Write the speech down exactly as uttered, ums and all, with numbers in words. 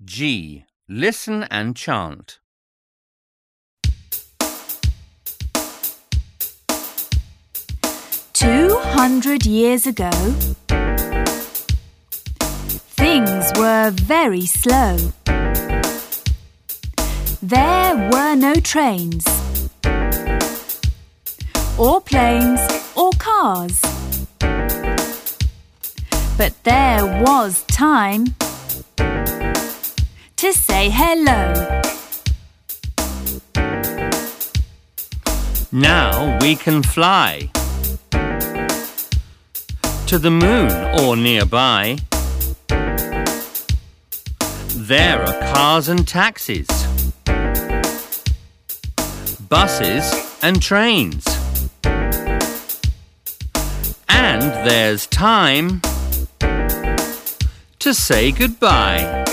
G. Listen and chant. Two hundred years ago, things were very slow. There were no trains, or planes, or cars. But there was time to say hello. Now we can fly to the moon or nearby. There are cars and taxis, buses and trains. And there's time to say goodbye.